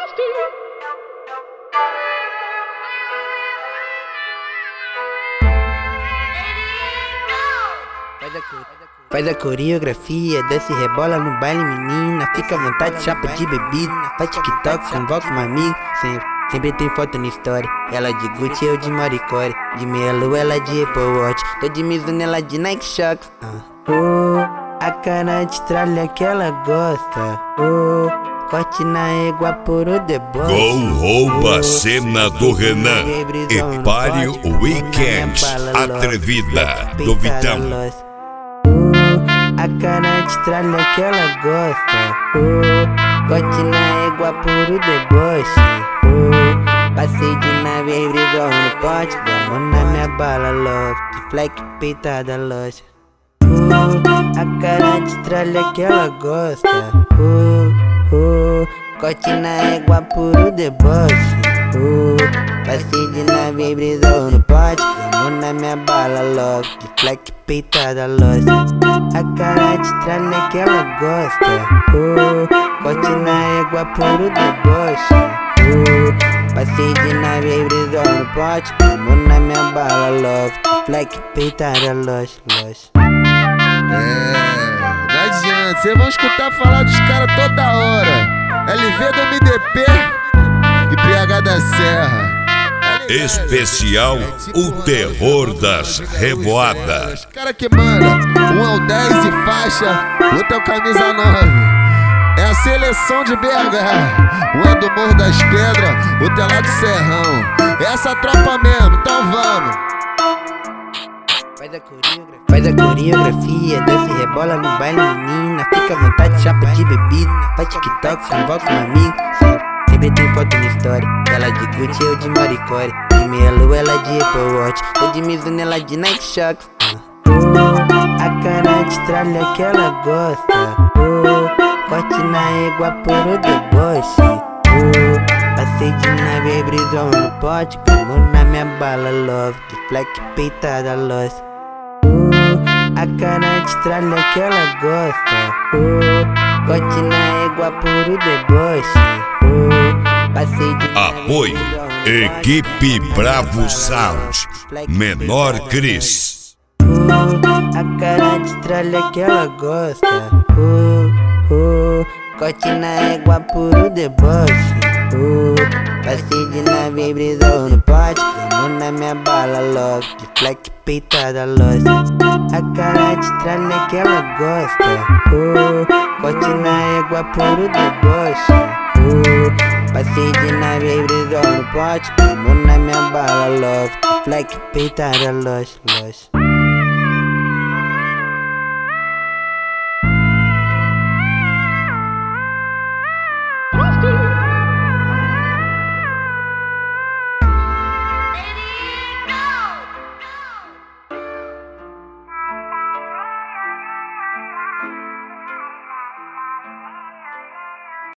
Faz a coreografia, desce e rebola no baile, menina. Fica à vontade, chapa de bebida. Faz TikTok, convoca uma amiga. Sempre tem foto na história. Ela de Gucci, eu de Maricore. De meia lua, ela de Apple Watch. Tô de Mizuno, ela de Nike Shox. A cara de tralha que ela gosta. Corte na égua por o deboche. Gol rouba a cena do Renan e pare o weekend. Atrevida do Vitão. A cara de tralha que ela gosta. Corte na égua por o deboche. Passei de nave brigou no pote. Gamo na minha bala, love. De fleck peitada, loja. A cara de tralha que ela gosta. Corte na égua por o deboche. Passei de nave brisou no pote. Gamo na minha bala, love. De fleck peitada, loja. A cara de tralha que ela gosta. Corte na égua por o deboche. Passei de nave brisou no pote. Gamo na minha bala, love. De fleck peitada, loja. Não adianta, cês vão escutar falar dos caras toda hora. LV do MDP e PH da Serra. Especial O Terror das Revoadas. Os cara que manda, um é o 10 e faixa, outro é o camisa 9. É a seleção de BH. Um é do Morro das Pedras, outro é lá do Serrão. É essa tropa mesmo, então vamos. Faz a coreografia, desce e rebola no baile, menina. Fica à vontade, chapa de bebida. Faz TikTok, convoca um amigo. Sempre tem foto na história. Ela de Gucci, eu de Maricore. De meia lua, ela de Apple Watch. Tô de Mizuno, ela de Nike Shox. A cara de tralha que ela gosta. Corte na égua por o deboche. Passei de nave brisou no pote. Gamo na minha bala, love. De fleck peitada, loja. A cara de tralha que ela gosta. Corte na égua por o deboche. Passei de Apoio Equipe Bravo Sound. Menor Cris. A cara de tralha que ela gosta. Corte na égua por o deboche. Passei de nave brisou no pote. Gamo na minha bala, love. De fleck peitada, loja. A cara de tralha que ela gosta. Corte na égua por o deboche. Passei de nave brisou no pote. Gamo na minha bala, love. De fleck peitada, loja.